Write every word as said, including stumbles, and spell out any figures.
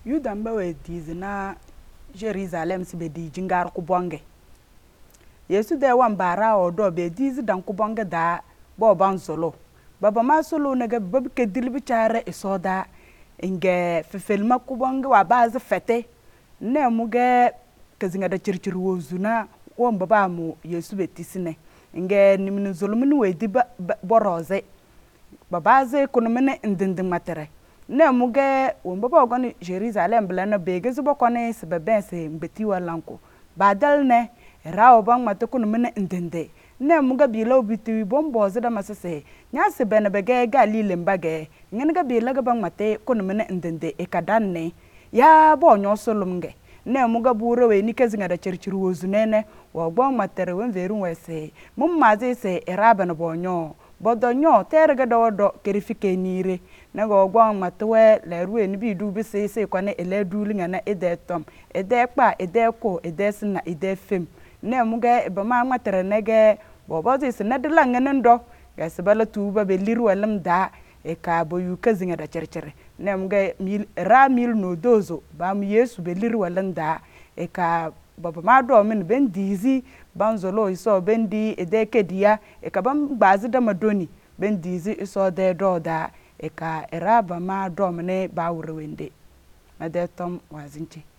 Yudan ba we dizina Jerusalem si be di jingar ku bonge. Yesu de wan bara o do be dizi dan ku bonge da bo ban solo. Baba ma solo na ga bab ke dilbi chare isoda inge fefelma ku bonge wa bazi fete. Ne muge kazinga da chirchir wozuna won baba mu Yesu be tisine. Inge nimini zulumini we di boroze. Baba ze kunumini indindin matere. Ne muge won baba ogoni Jerusalem blana bege zubo kone se bebense mbeti walanko. Badal ne rawo bang mate kunumini indinde. Ne muge bilo biti bomboze da masase. Nya se bene bege Galile mbage. Ngene ga bilo ga bang mate kunumini indinde ekadanne. Ya bo nyo solumge. Ne muga buro we ni kezinga da chirchiru wozunene wa gbon matere wen veru wese mum maze se erabe no bonyo bodo nyo terga do do kerifike nire na go gbon matwe le ruwe ni bi du bi se se kwane ele dulinga na ede tom ede kpa ede ko ede sina ede fem ne muga e ba ma matere nege bobo se ne de langene ndo ga se bala tuba be liru walam da e ka boyu kezinga da chirchire ne muga mil ra mil no dozo ba mu Yesu be liru walam da e ka baba ma do min ben dizi ban zolo iso ben di ede kedia e ka ban bazi da madoni ben dizi iso de do da e ka era ba ma do mene ba wurwende na de tom wazinci